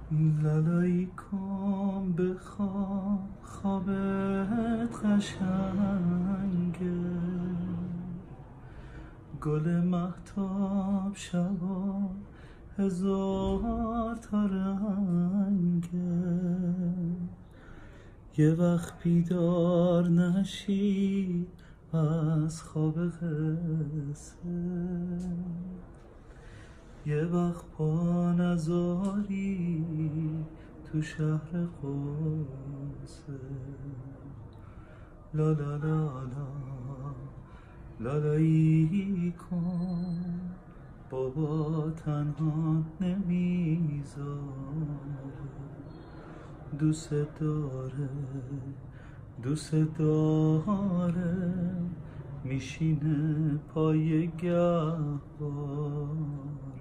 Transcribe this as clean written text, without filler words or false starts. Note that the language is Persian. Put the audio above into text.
لالایی کن بخواب خوابت قشنگه، گل مهتاب شبا هزار تا رنگه. یه وقت بیدار نشی از خواب قصه، یه وقت پا نذاری تو شهر قصه. لا لا لا لا لالایی کن، بابا تنها نمیذاره، دوست داره دوست داره، میشینه پای گهواره.